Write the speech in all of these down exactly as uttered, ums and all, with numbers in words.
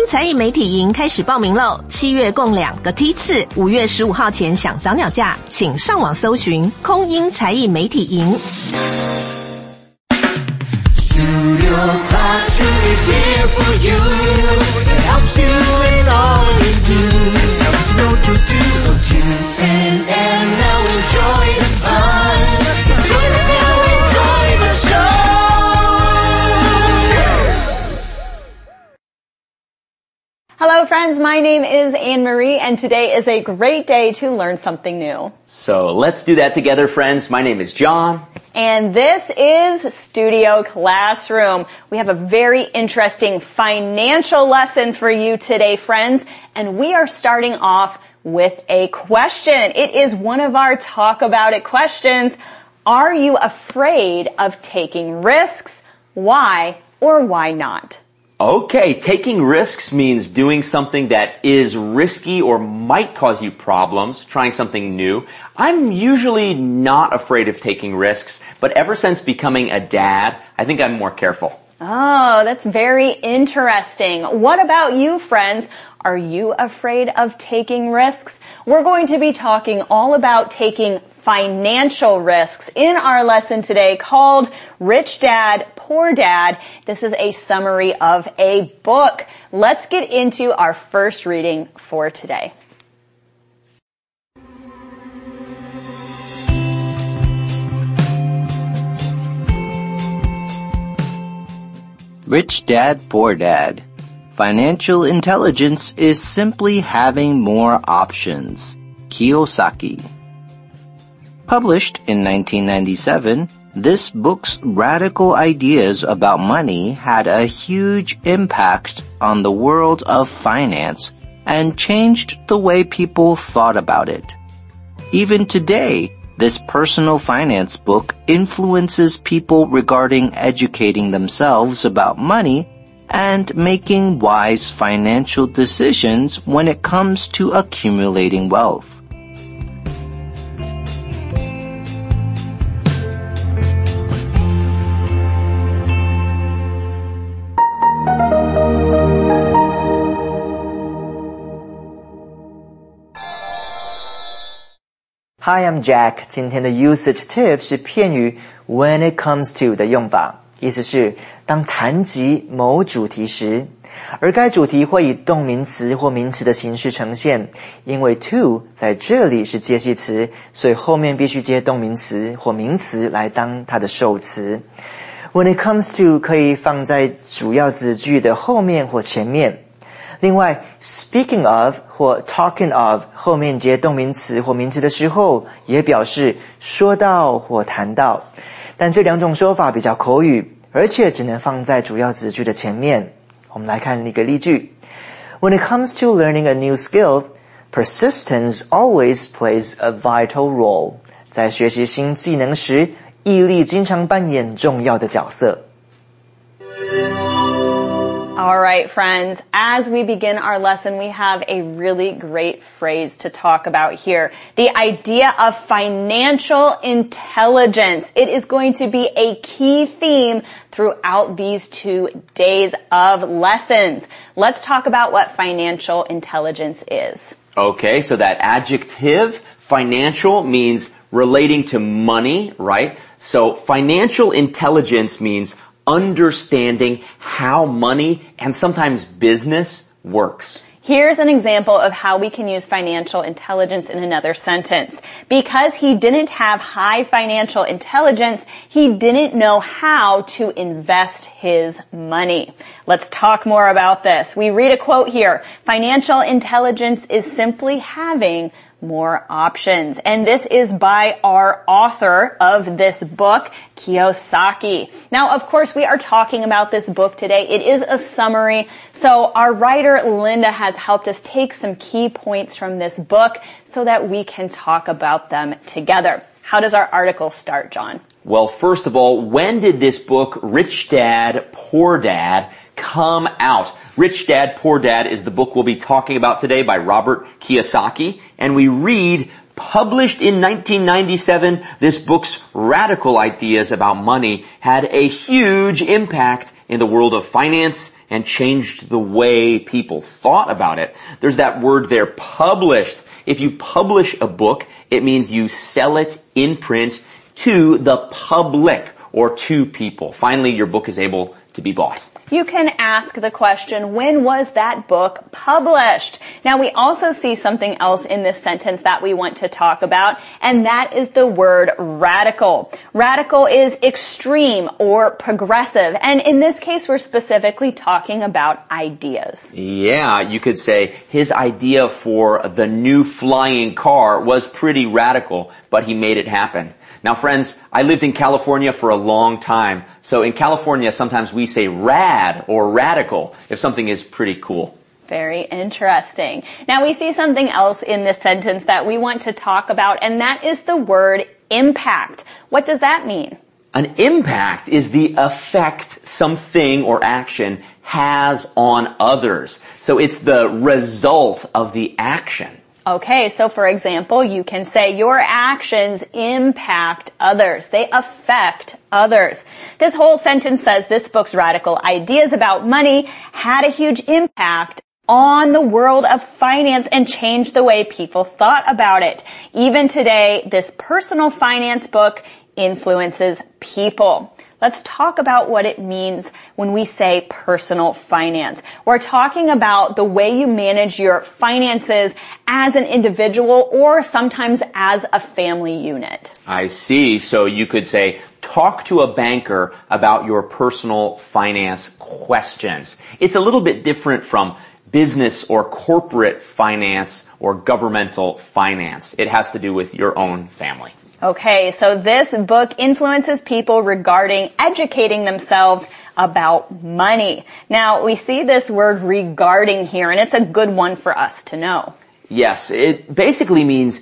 英才艺媒体营开始报名喽，七月共两个梯次，五月十五号前享早鸟价，请上网搜寻空英才艺媒体营。 Studio Classroom is here for you. It helps you in all you do. Helps you know what to do. So tune in and now enjoy the fun. Join us now, enjoy the show. Hello friends, my name is Anne-Marie and today is a great day to learn something new. So let's do that together, friends. My name is John. And this is Studio Classroom. We have a very interesting financial lesson for you today, friends. And we are starting off with a question. It is one of our Talk About It questions. Are you afraid of taking risks? Why or why not? Okay, taking risks means doing something that is risky or might cause you problems, trying something new. I'm usually not afraid of taking risks, but ever since becoming a dad, I think I'm more careful. Oh, that's very interesting. What about you, friends? Are you afraid of taking risks? We're going to be talking all about taking financial risks in our lesson today called Rich Dad, Poor Dad. This is a summary of a book. Let's get into our first reading for today. Rich Dad, Poor Dad. Financial intelligence is simply having more options. Kiyosaki. Published in nineteen ninety-seven, this book's radical ideas about money had a huge impact on the world of finance and changed the way people thought about it. Even today, this personal finance book influences people regarding educating themselves about money and making wise financial decisions when it comes to accumulating wealth. Hi, I'm Jack. 今天的 usage tip 是片语 when it comes to 的用法，意思是当谈及某主题时，而该主题会以动名词或名词的形式呈现。因为 to 在这里是介系词，所以后面必须接动名词或名词来当它的受词。When it comes to 可以放在主要子句的后面或前面。另外 speaking of 或 talking of 后面接动名词或名词的时候，也表示说到或谈到，但这两种说法比较口语，而且只能放在主要子句的前面。我们来看一个例句。When it comes to learning a new skill, persistence always plays a vital role. 在学习新技能时，毅力经常扮演重要的角色。 All right, friends, as we begin our lesson, we have a really great phrase to talk about here. The idea of financial intelligence. It is going to be a key theme throughout these two days of lessons. Let's talk about what financial intelligence is. Okay, so that adjective, financial, means relating to money, right? So financial intelligence means understanding how money and sometimes business works. Here's an example of how we can use financial intelligence in another sentence. Because he didn't have high financial intelligence, he didn't know how to invest his money. Let's talk more about this. We read a quote here. Financial intelligence is simply having more options. And this is by our author of this book, Kiyosaki. Now, of course, we are talking about this book today. It is a summary. So our writer, Linda, has helped us take some key points from this book so that we can talk about them together. How does our article start, John? Well, first of all, when did this book, Rich Dad, Poor Dad, come out? Rich Dad, Poor Dad is the book we'll be talking about today by Robert Kiyosaki. And we read, published in nineteen ninety-seven, this book's radical ideas about money had a huge impact in the world of finance and changed the way people thought about it. There's that word there, published. If you publish a book, it means you sell it in print to the public or to people. Finally, your book is able to be bought. You can ask the question, when was that book published? Now, we also see something else in this sentence that we want to talk about, and that is the word radical. Radical is extreme or progressive, and in this case, we're specifically talking about ideas. Yeah, you could say his idea for the new flying car was pretty radical, but he made it happen. Now friends, I lived in California for a long time. So in California, sometimes we say rad or radical if something is pretty cool. Very interesting. Now we see something else in this sentence that we want to talk about, and that is the word impact. What does that mean? An impact is the effect something or action has on others. So it's the result of the action. Okay, so for example, you can say your actions impact others. They affect others. This whole sentence says this book's radical ideas about money had a huge impact on the world of finance and changed the way people thought about it. Even today, this personal finance book influences people. Let's talk about what it means when we say personal finance. We're talking about the way you manage your finances as an individual or sometimes as a family unit. I see. So you could say, talk to a banker about your personal finance questions. It's a little bit different from business or corporate finance or governmental finance. It has to do with your own family. Okay, so this book influences people regarding educating themselves about money. Now, we see this word regarding here, and it's a good one for us to know. Yes, it basically means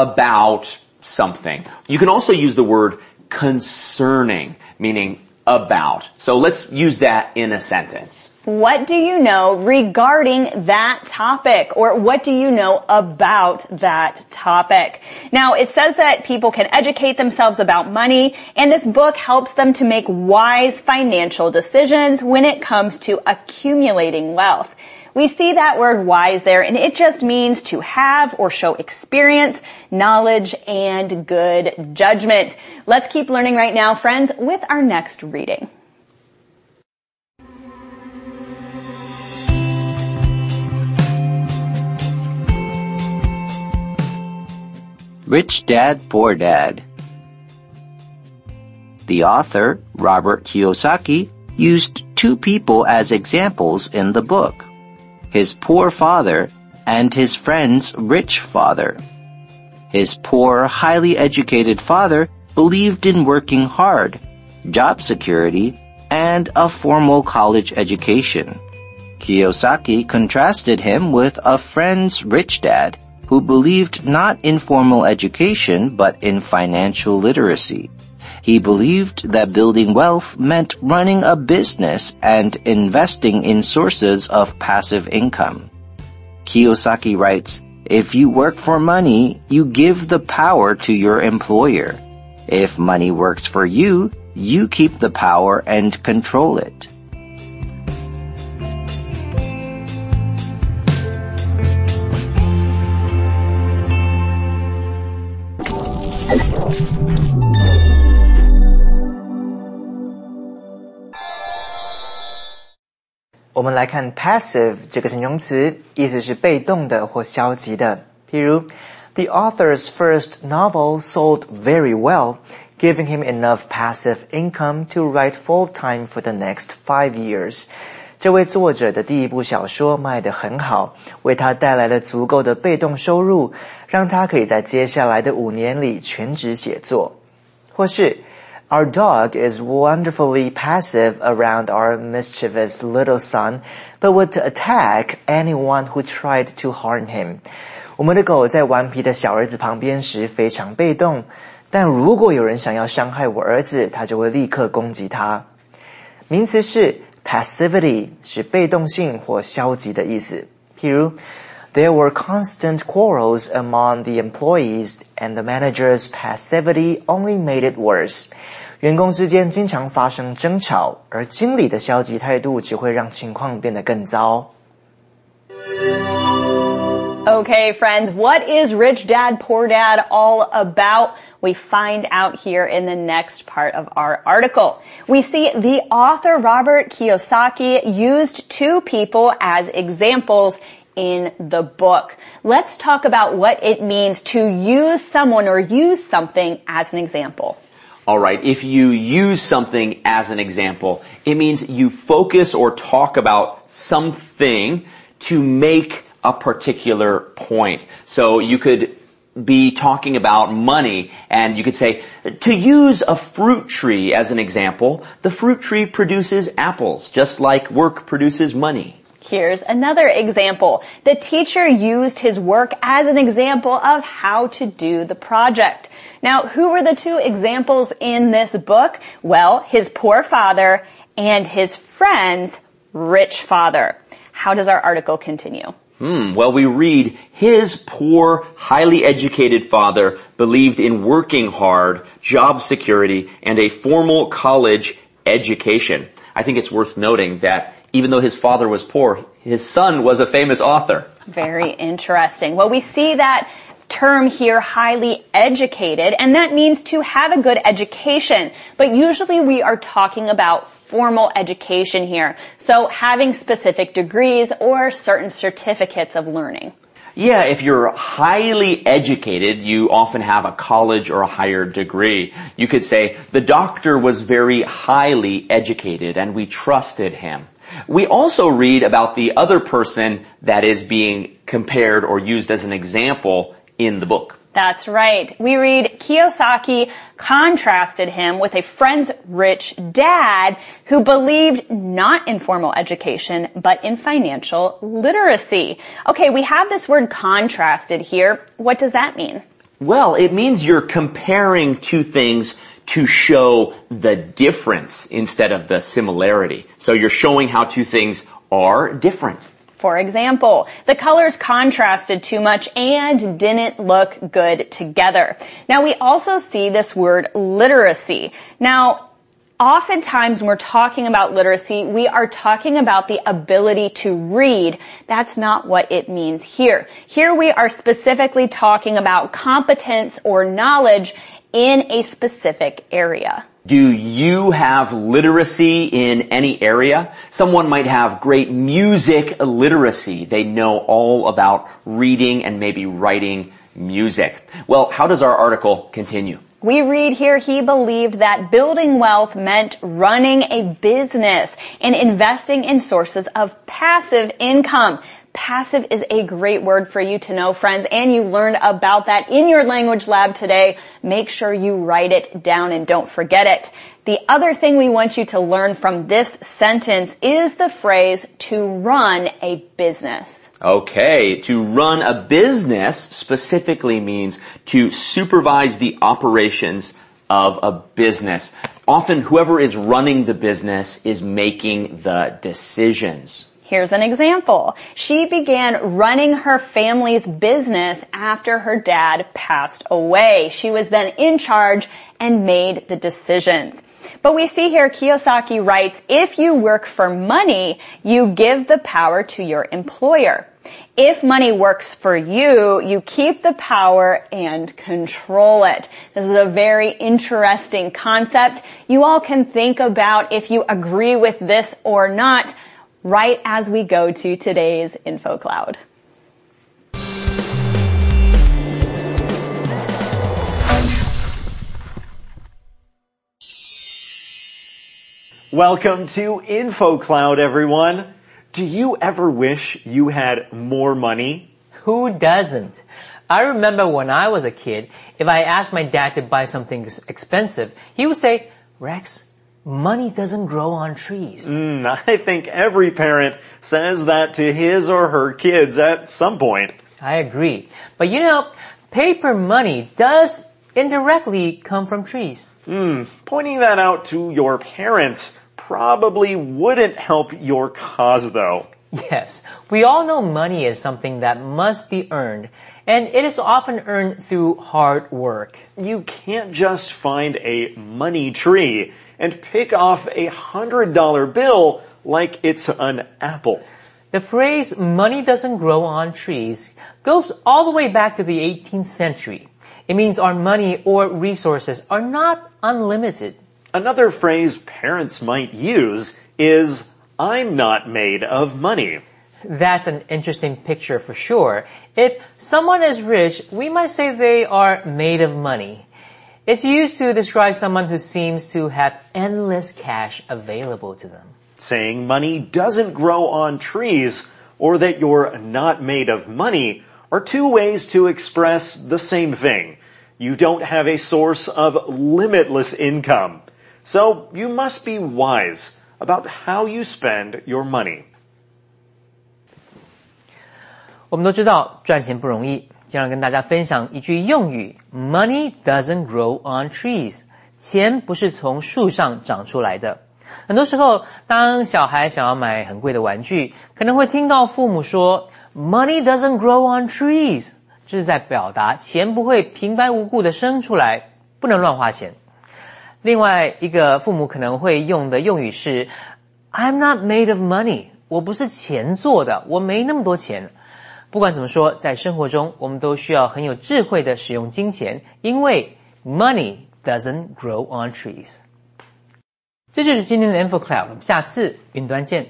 about something. You can also use the word concerning, meaning about. So let's use that in a sentence. What do you know regarding that topic? Or what do you know about that topic? Now, it says that people can educate themselves about money, and this book helps them to make wise financial decisions when it comes to accumulating wealth. We see that word wise there, and it just means to have or show experience, knowledge, and good judgment. Let's keep learning right now, friends, with our next reading. Rich Dad, Poor Dad. The author, Robert Kiyosaki, used two people as examples in the book: his poor father and his friend's rich father. His poor, highly educated father believed in working hard, job security, and a formal college education. Kiyosaki contrasted him with a friend's rich dad who believed not in formal education but in financial literacy. He believed that building wealth meant running a business and investing in sources of passive income. Kiyosaki writes, "If you work for money, you give the power to your employer. If money works for you, you keep the power and control it." 我们来看 passive 这个形容词，意思是被动的或消极的。譬如 The author's first novel sold very well, giving him enough passive income to write full-time for the next five years. 这位作者的第一部小说卖得很好，为他带来了足够的被动收入，让他可以在接下来的五年里全职写作。或是Our dog is wonderfully passive around our mischievous little son, but would attack anyone who tried to harm him. 我们的狗在顽皮的小儿子旁边时非常被动，但如果有人想要伤害我儿子，他就会立刻攻击他。名词是 passivity， 是被动性或消极的意思。譬如There were constant quarrels among the employees, and the manager's passivity only made it worse. 员工之间经常发生争吵，而经理的消极态度只会让情况变得更糟。 Okay, friends, what is Rich Dad, Poor Dad all about? We find out here in the next part of our article. We see the author Robert Kiyosaki used two people as examples in the book. Let's talk about what it means to use someone or use something as an example. All right, if you use something as an example, it means you focus or talk about something to make a particular point. So you could be talking about money and you could say, to use a fruit tree as an example, the fruit tree produces apples, just like work produces money. Here's another example. The teacher used his work as an example of how to do the project. Now, who were the two examples in this book? Well, his poor father and his friend's rich father. How does our article continue? Hmm, well, we read, his poor, highly educated father believed in working hard, job security, and a formal college education. I think it's worth noting that even though his father was poor, his son was a famous author. Very interesting. Well, we see that term here, highly educated, and that means to have a good education. But usually we are talking about formal education here. So having specific degrees or certain certificates of learning. Yeah, if you're highly educated, you often have a college or a higher degree. You could say, the doctor was very highly educated and we trusted him. We also read about the other person that is being compared or used as an example in the book. That's right. We read Kiyosaki contrasted him with a friend's rich dad who believed not in formal education, but in financial literacy. Okay, we have this word contrasted here. What does that mean? Well, it means you're comparing two things to show the difference instead of the similarity. So you're showing how two things are different. For example, the colors contrasted too much and didn't look good together. Now we also see this word literacy. Now, oftentimes when we're talking about literacy, we are talking about the ability to read. That's not what it means here. Here we are specifically talking about competence or knowledge in a specific area. Do you have literacy in any area? Someone might have great music literacy. They know all about reading and maybe writing music. Well, how does our article continue? We read here he believed that building wealth meant running a business and investing in sources of passive income. Passive is a great word for you to know, friends, and you learned about that in your language lab today. Make sure you write it down and don't forget it. The other thing we want you to learn from this sentence is the phrase to run a business. Okay, to run a business specifically means to supervise the operations of a business. Often whoever is running the business is making the decisions. Here's an example. She began running her family's business after her dad passed away. She was then in charge and made the decisions. But we see here Kiyosaki writes, if you work for money, you give the power to your employer. If money works for you, you keep the power and control it. This is a very interesting concept. You all can think about if you agree with this or not right as we go to today's Info Cloud. Welcome to Info Cloud, everyone. Do you ever wish you had more money? Who doesn't? I remember when I was a kid, if I asked my dad to buy something expensive, he would say, Rex, money doesn't grow on trees. Mm, I think every parent says that to his or her kids at some point. I agree. But you know, paper money does indirectly come from trees. Mm, pointing that out to your parents probably wouldn't help your cause, though. Yes, we all know money is something that must be earned, and it is often earned through hard work. You can't just find a money tree and pick off a hundred dollar bill like it's an apple. The phrase, money doesn't grow on trees, goes all the way back to the eighteenth century. It means our money or resources are not unlimited. Another phrase parents might use is, I'm not made of money. That's an interesting picture for sure. If someone is rich, we might say they are made of money. It's used to describe someone who seems to have endless cash available to them. Saying money doesn't grow on trees or that you're not made of money are two ways to express the same thing. You don't have a source of limitless income. So you must be wise about how you spend your money. 我们都知道赚钱不容易，经常跟大家分享一句用语 Money doesn't grow on trees. 钱不是从树上长出来的。很多时候，当小孩想要买很贵的玩具，可能会听到父母说 Money doesn't grow on trees. 这是在表达钱不会平白无故的生出来，不能乱花钱。另外一个父母可能会用的用语是 I'm not made of money. 我不是钱做的，我没那么多钱。不管怎么说，在生活中我们都需要很有智慧的使用金钱，因为 money doesn't grow on trees. 这就是今天的 InfoCloud， 我们下次云端见。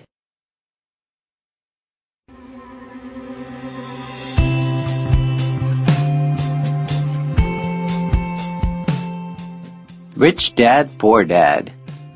Rich Dad, Poor Dad.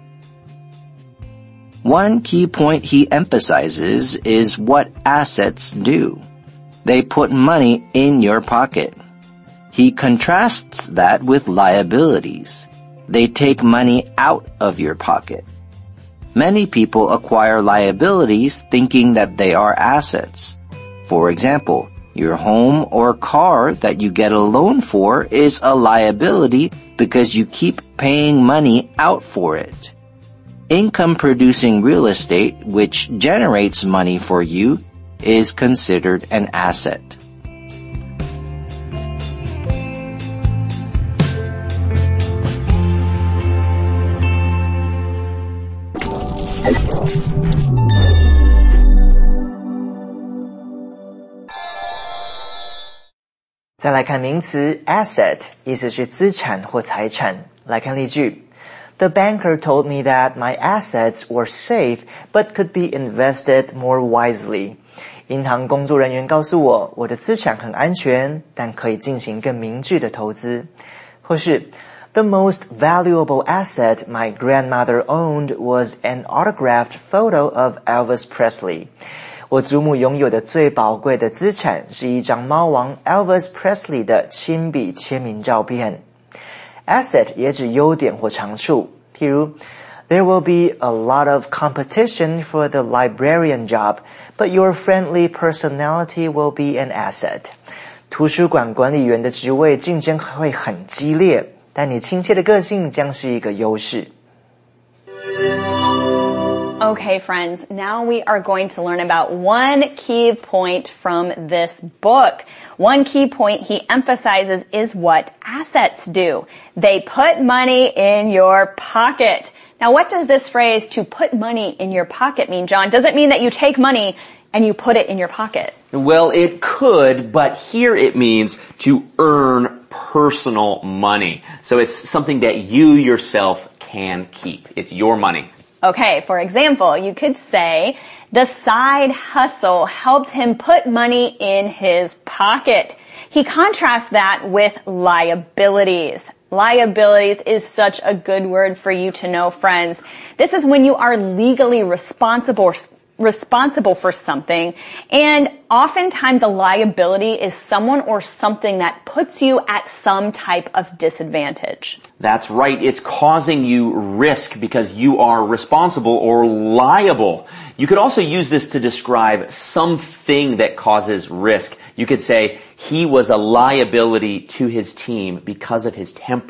One key point he emphasizes is what assets do. They put money in your pocket. He contrasts that with liabilities. They take money out of your pocket. Many people acquire liabilities thinking that they are assets. For example, your home or car that you get a loan for is a liability because you keep paying money out for it. Income-producing real estate, which generates money for you, is considered an asset. "再来看名词 asset， 意思是资产或财产。来看例句 The banker told me that my assets were safe but could be invested more wisely. 银行工作人员告诉我，我的资产很安全，但可以进行更明智的投资。或是 The most valuable asset my grandmother owned was an autographed photo of Elvis Presley. 我祖母拥有的最宝贵的资产是一张猫王 Elvis Presley 的亲笔签名照片。Asset 也指优点或长处，譬如 There will be a lot of competition for the librarian job, but your friendly personality will be an asset. 图书馆管理员的职位竞争会很激烈，但你亲切的个性将是一个优势。 Okay, friends, now we are going to learn about one key point from this book. One key point he emphasizes is what assets do. They put money in your pocket. Now, what does this phrase, to put money in your pocket, mean, John? Does it mean that you take money and you put it in your pocket? Well, it could, but here it means to earn personal money. So it's something that you yourself can keep. It's your money. Okay, for example, you could say, the side hustle helped him put money in his pocket. He contrasts that with liabilities. Liabilities is such a good word for you to know, friends. This is when you are legally responsible responsible for something, and oftentimes a liability is someone or something that puts you at some type of disadvantage. That's right. It's causing you risk because you are responsible or liable. You could also use this to describe something that causes risk. You could say, he was a liability to his team because of his temper.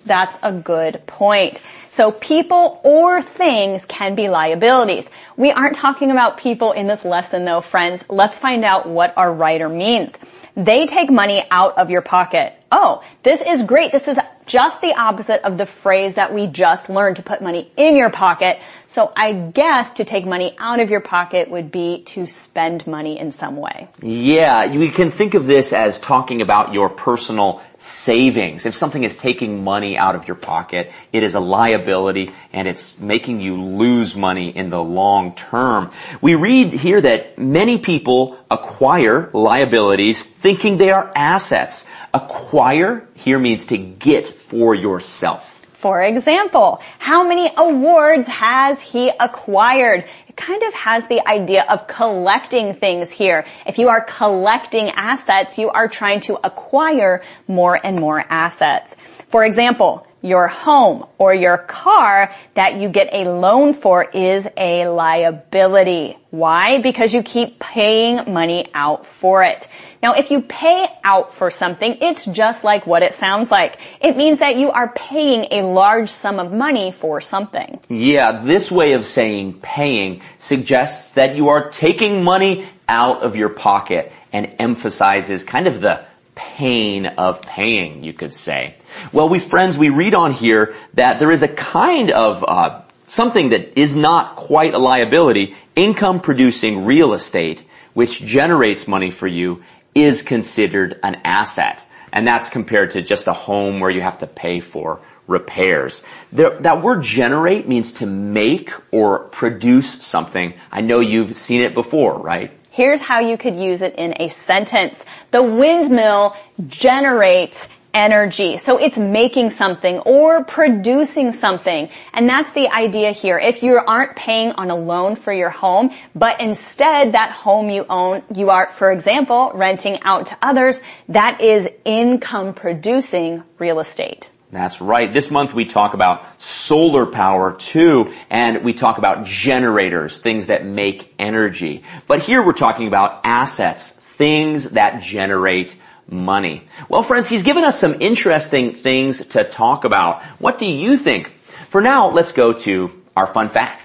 That's a good point. So people or things can be liabilities. We aren't talking about people in this lesson though, friends. Let's find out what our writer means. They take money out of your pocket. Oh, this is great. This is just the opposite of the phrase that we just learned, to put money in your pocket. So I guess to take money out of your pocket would be to spend money in some way. Yeah, we can think of this as talking about your personal savings. If something is taking money out of your pocket, it is a liability and it's making you lose money in the long term. We read here that many people acquire liabilities thinking they are assets. Acquire here means to get for yourself. For example, how many awards has he acquired? It kind of has the idea of collecting things here. If you are collecting assets, you are trying to acquire more and more assets. For example, your home or your car that you get a loan for is a liability. Why? Because you keep paying money out for it. Now, if you pay out for something, it's just like what it sounds like. It means that you are paying a large sum of money for something. Yeah, this way of saying paying suggests that you are taking money out of your pocket and emphasizes kind of the pain of paying, you could say. Well, we friends, we read on here that there is a kind of uh something that is not quite a liability. Income producing real estate, which generates money for you, is considered an asset. And that's compared to just a home where you have to pay for repairs. The, that word generate means to make or produce something. I know you've seen it before, right? Here's how you could use it in a sentence. The windmill generates energy. So it's making something or producing something. And that's the idea here. If you aren't paying on a loan for your home, but instead that home you own, you are, for example, renting out to others, that is income producing real estate. That's right. This month we talk about solar power too, and we talk about generators, things that make energy. But here we're talking about assets, things that generate money. Well, friends, he's given us some interesting things to talk about. What do you think? For now, let's go to our fun fact.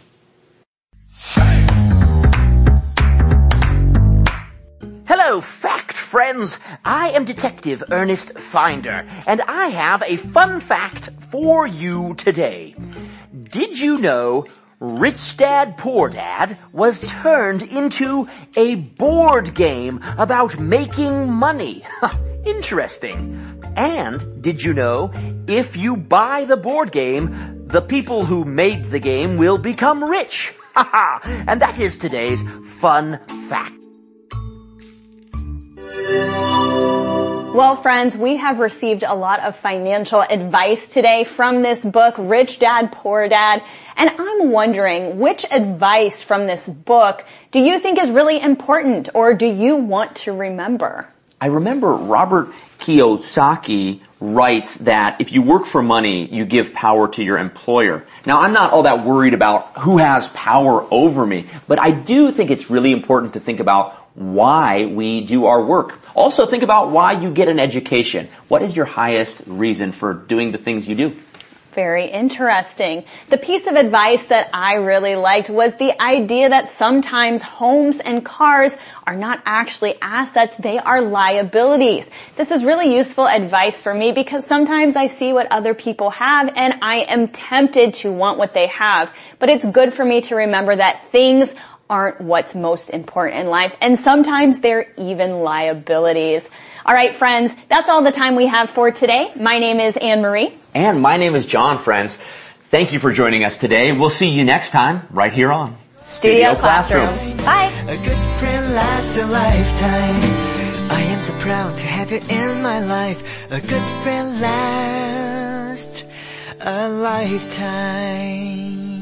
Hello, fact friends. I am Detective Ernest Finder, and I have a fun fact for you today. Did you know Rich Dad Poor Dad was turned into a board game about making money? Interesting. And did you know if you buy the board game, the people who made the game will become rich? And that is today's fun fact. Well, friends, we have received a lot of financial advice today from this book, Rich Dad, Poor Dad. And I'm wondering, which advice from this book do you think is really important, or do you want to remember? I remember Robert Kiyosaki writes that if you work for money, you give power to your employer. Now, I'm not all that worried about who has power over me, but I do think it's really important to think about why we do our work. Also, think about why you get an education. What is your highest reason for doing the things you do? Very interesting. The piece of advice that I really liked was the idea that sometimes homes and cars are not actually assets, they are liabilities. This is really useful advice for me because sometimes I see what other people have and I am tempted to want what they have. But it's good for me to remember that things aren't what's most important in life, and sometimes they're even liabilities. All right, friends, that's all the time we have for today. My name is Anne Marie. And my name is John, friends. Thank you for joining us today. We'll see you next time right here on Studio, Studio Classroom. Classroom. Bye. A good friend lasts a lifetime. I am so proud to have you in my life. A good friend lasts a lifetime.